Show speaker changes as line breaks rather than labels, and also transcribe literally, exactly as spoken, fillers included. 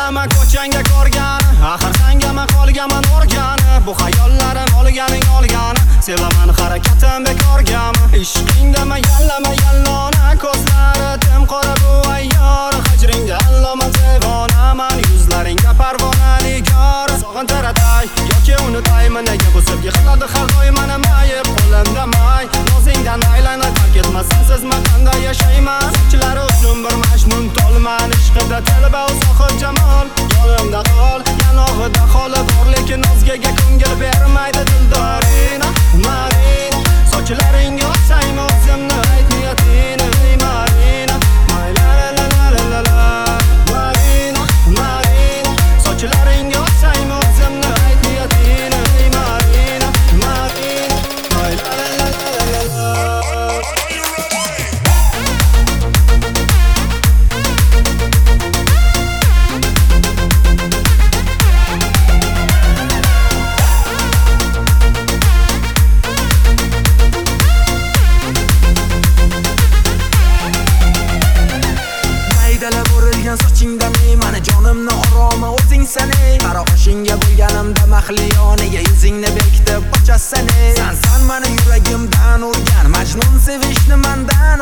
Kelaman ko'changga ko'rgani, axir sangama qolganman o'rgani. Bu xayollarim olganing olgani, sevaman harakatim bekorgami? Ishqingda mayallama yallona, ko'zlari tim qora bu ayyor. Hijringda alloma devona, man yuzlaringga parvona nigor. Sog'intiratay yoki unutaymi, nega bu sevgi qiladi har doim meni mayib qo'limda may. O'zingdan aylanib fark etmasan siz qanday yashayman. So'chlari uzun bir majnun tolman, ishqida talaba uzoq jamol. Yo'limda qol, yanog'ida holi bor, lekin o'zgaga ko'ngil bermaydi dildoring. Marina, sochlaringga o'tsaymi o'zimni ayt niyatingni, Marina. La la la la la la. Marina, Marina, sochlaringga o'tsaymi o'zimni ayt niyatingni, Marina. Marina, la la la la la. Sochingda meni jonimni oromi o'zingsan ey. Qaroqishingga bo'lganimda mahliyo, nega yuzingni bekitib qochasan ey. Sen san meni yuragimdan urgan, majnun sevishni mendan